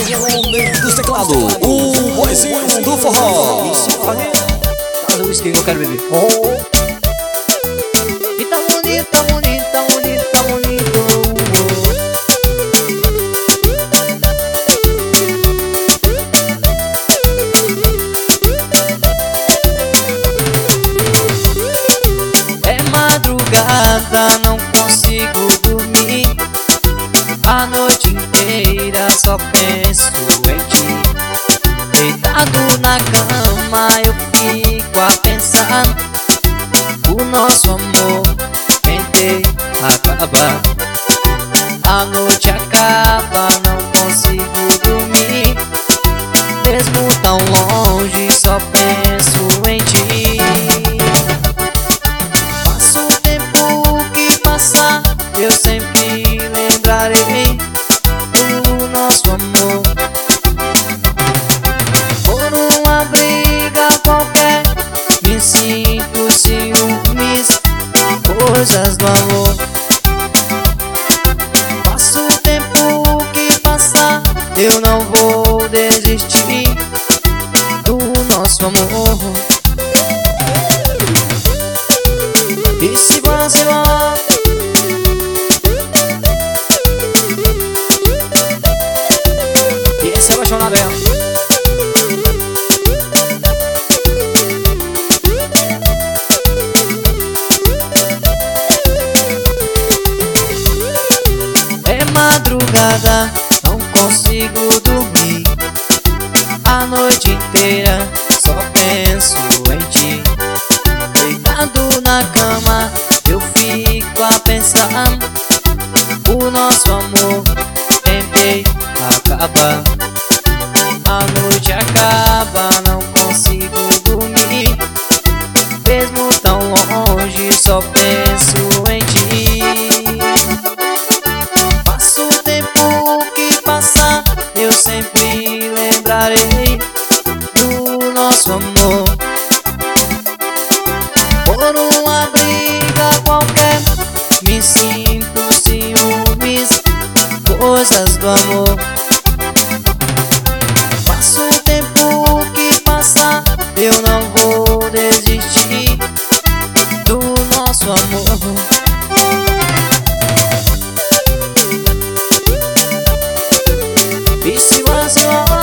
Dos teclados, o boizinho do forró. Traz o whisky que eu quero beber. E tá bonito, tá bonito, tá bonito, tá bonito. É madrugada, não consigo dormir. A noite inteira só penso em ti. Deitado na cama eu fico a pensar. O nosso amor tentei acabar. A noite acaba, não consigo dormir. Mesmo tão longe só penso em ti. Passa o tempo que passar, eu sempre lembrarei do nosso amor. Por uma briga qualquer me sinto ciúmes, coisas do amor. Passa o tempo que passar, eu não vou desistir do nosso amor. E se você e esse é apaixonado é madrugada, não consigo dormir. A noite inteira só penso em ti. Deitado na cama eu fico a pensar. O nosso amor tentei acabar. A noite acaba, não consigo dormir. Mesmo tão longe só penso em ti. Passa o tempo que passar, eu sempre lembrarei do nosso amor. Por uma briga qualquer me sinto ciúmes, coisas do amor. Passa o tempo que passar, eu não vou desistir do nosso amor. E se você